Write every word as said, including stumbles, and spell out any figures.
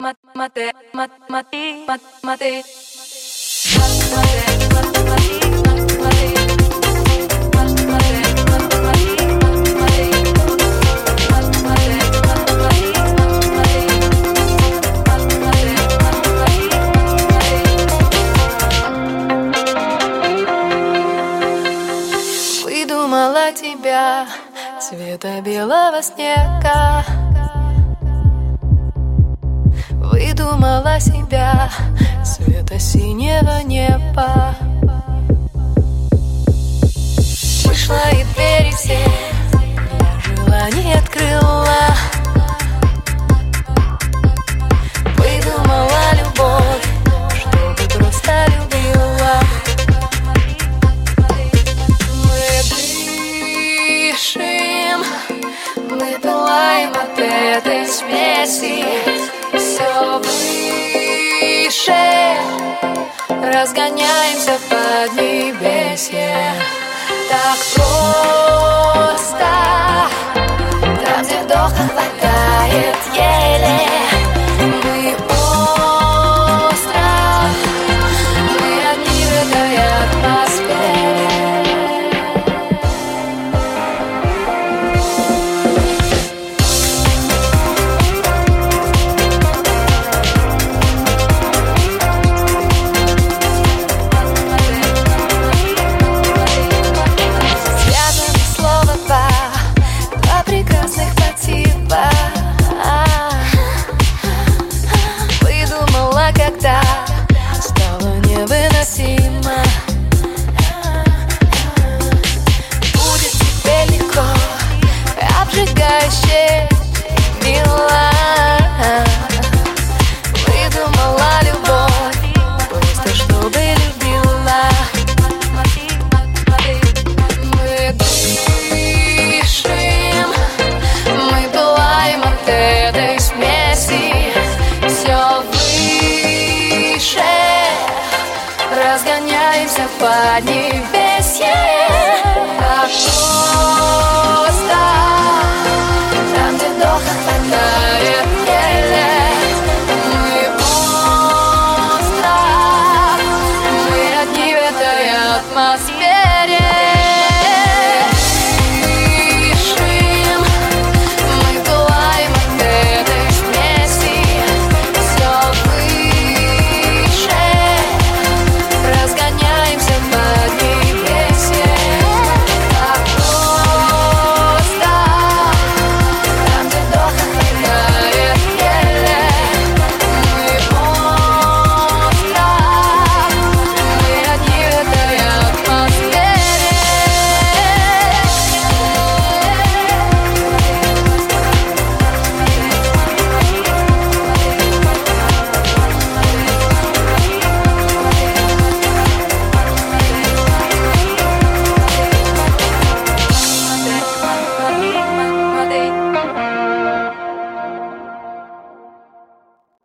mat mate mat mati mat mate mat mate mat mati mat mate mat mate mat mati mat mate mat mate mat mati mat mate mat mate mat mati выдумала тебя цвета белого снега. Выдумала себя цвета синего неба. Вышла и двери все я желание открыла. Выдумала любовь, чтобы просто любила. Мы дышим, мы пылаем от этой смеси. Все выше, разгоняемся в поднебесье. Так просто, там, где вдоха хватает еле. Мы остров, мы одни в этой атмосфере. Когда стало невыносимо, будет тебе легко, обжигающе мила. Выдумала любовь, просто чтобы любила. Мы дышим, мы пылаем от этой смеси. Все разгоняемся в поднебесье. Так просто, там, где вдоха хватает